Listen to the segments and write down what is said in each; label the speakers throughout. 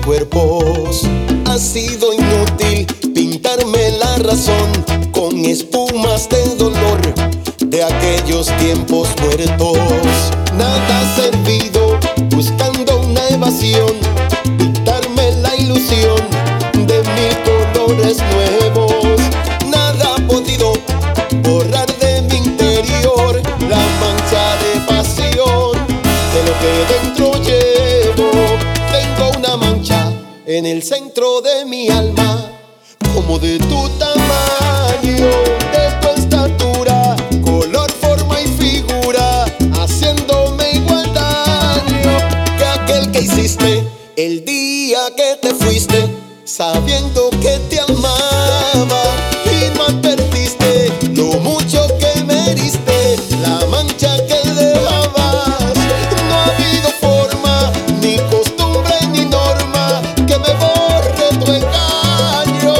Speaker 1: cuerpos. Ha sido inútil pintarme la razón con espumas de dolor de aquellos tiempos muertos. Nada ha servido buscando una evasión, pintarme la ilusión de mil colores nuevos. Nada ha podido borrar de mi interior la mancha de pasión de lo que dentro llevo. Tengo una mancha en el centro de mi alma, como de tu tamaño, de tu estatura, color, forma y figura, haciéndome igual daño que aquel que hiciste el día que te fuiste, sabiendo que te amaba y no advertiste lo mucho que me heriste, la mancha que dejabas. No ha habido forma, ni costumbre, ni norma que me borre tu engaño.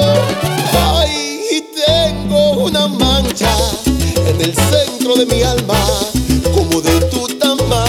Speaker 1: Ay, tengo una mancha en el centro de mi alma, como de tu tamaño.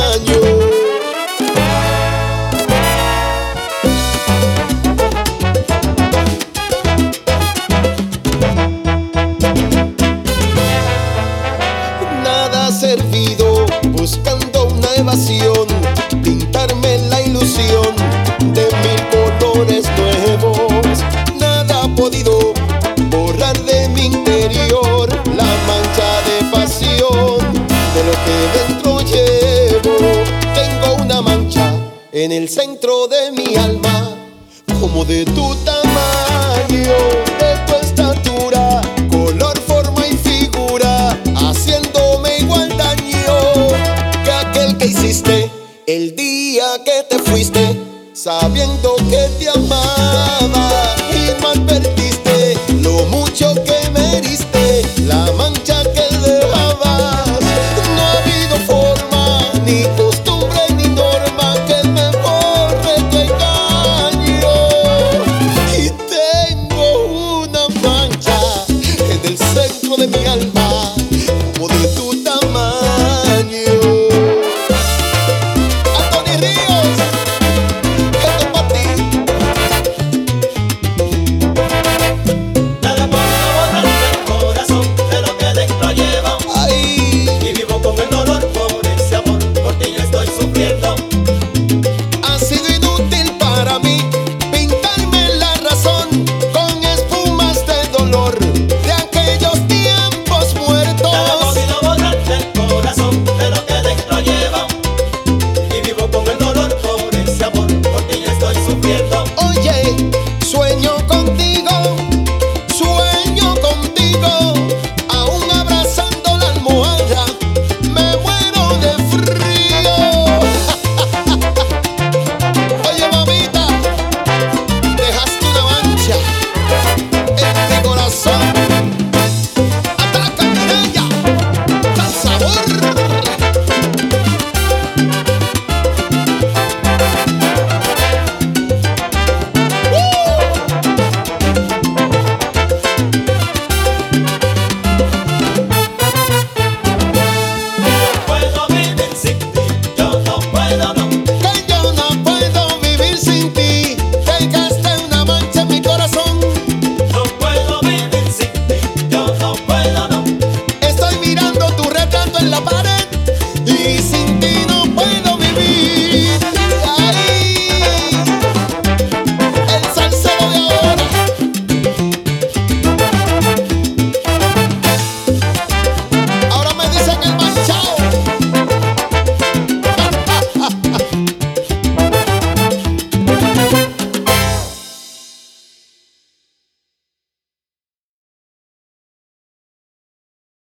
Speaker 1: Servido buscando una evasión, pintarme la ilusión de mil colores nuevos. Nada ha podido borrar de mi interior la mancha de pasión de lo que dentro llevo. Tengo una mancha en el centro de mi alma, como de tu tamaño.